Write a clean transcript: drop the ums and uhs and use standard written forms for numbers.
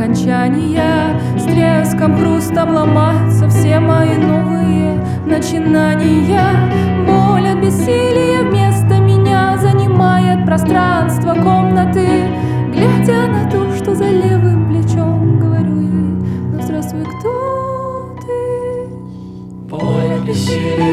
окончания. С треском, хрустом ломаются все мои новые начинания. Боль от бессилия вместо меня занимает пространство комнаты. Глядя на то, что за левым плечом, говорю ей: ну здравствуй, кто ты? Боль от бессилия